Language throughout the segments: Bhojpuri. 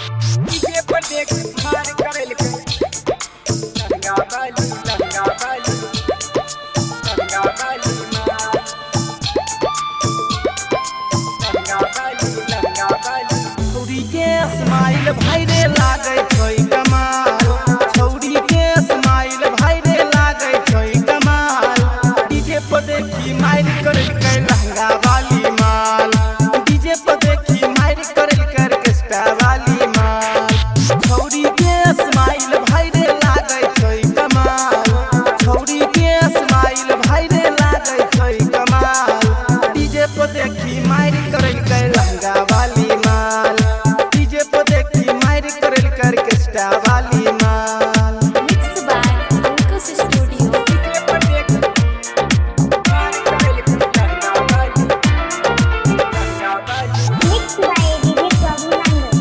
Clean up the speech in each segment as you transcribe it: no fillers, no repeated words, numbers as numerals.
डीजे पर देख मार करल के लहंगा बाली लहंगा बाली लहंगा बाली माँ लहंगा बाली लहंगा बाली छौरी के स्माइल भाई रे लागे छै कमाल छौरी के स्माइल भाई रे लागे छै कमाल डीजे पर देखी मार करल के लहंगा वाली माल डीजे पर देखी मार करल के ऑर्केस्ट्रा वाली माल छौरी के स्माइल भाई रे लागे छै कमाल छौरी के स्माइल भाई रे लागे छै कमाल डीजे पर देखी मार करल के लहंगा वाली माल डीजे पर देखी मार करल के ऑर्केस्ट्रा वाली माल Mixed by Ankush Studio. DJ पर देख मार करल के लहंगा वाली लहंगा वाली Mixed by DJ Prabhu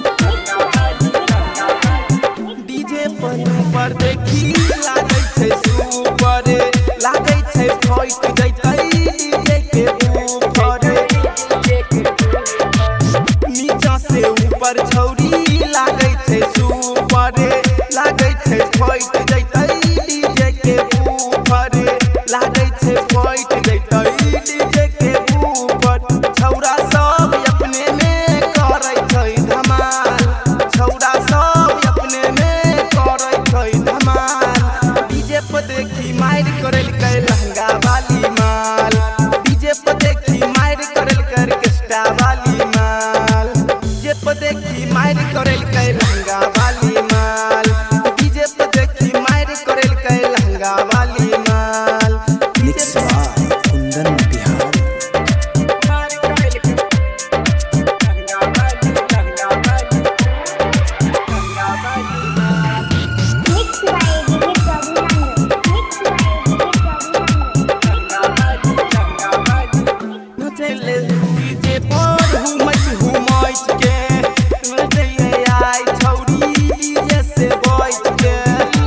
Nandu. DJ पर देखी लागे छै सुपर लागे छै फाइट जैतै डीजे के ऊपर नीचा से ऊपर छौरी लागे छै सुपर लागे छै फाइट जैतै डीजे के ऊपर लागे छै फाइट जैतै डीजे के ऊपर छौरा सब अपने में करै छै धमाल छौरा सब अपने में करै छै धमाल डीजे पर देखी मार करल के लहंगा वाली माल डीजे पर देखी मार करल के ऑर्केस्ट्रा वाली माल डीजे पर देखी मार करल के लहंगा वाली माल डीजे पर देखी मार करल के लहंगा वाली माल मिक्स बाय कुंदन बिहार। मार करल के लहंगा वाली लहंगा वाली लहंगा वाली माल Mixed by DJ Prabhu Nandu. Mixed by DJ Prabhu Nandu. नचले डीजे पर हुमच के नचले आई छौरी डीजे से बैठ के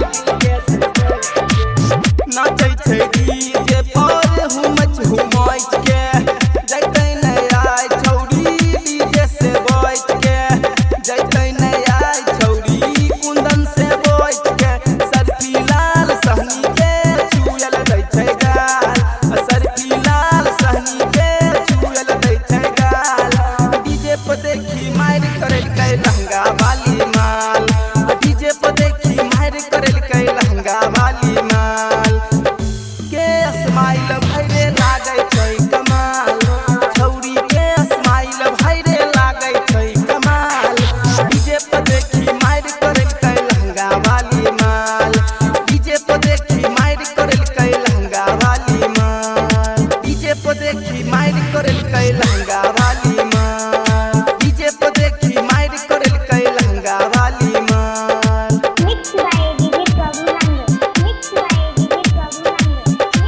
नाचै छै डीजे पर हुमच के जैतै नै आई छौरी डीजे से बैठ के जैतै नै आई छौरी कुंदन से बैठ के सरफी लाल सहनी के छुयल दै छै गाल सरफी लाल सहनी के छुयल दै छै गाल डीजे पर देखी मार करल के लहंगा वाली माल डीजे पर देखी मार करल के लहंगा वाली माल के स्माइल भाई रे लागे छै कमाल छौरी के स्माइल भाई रे लागे छै कमाल डीजे पर देखी मार करल के लहंगा वाली माल डीजे पर देखी मार करल के लहंगा वाली माल डीजे पर देखी मार करल के लहंगा वाली माल डीजे पर देखी मार करल के लहंगा वाली माल Mixed by DJ Prabhu Nandu. Mixed by DJ Prabhu Nandu.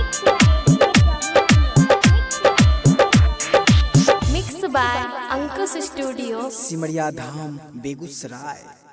Mixed by DJ Prabhu Nandu. Mixed by Ankush Studio. Simaria Dham Begusarai.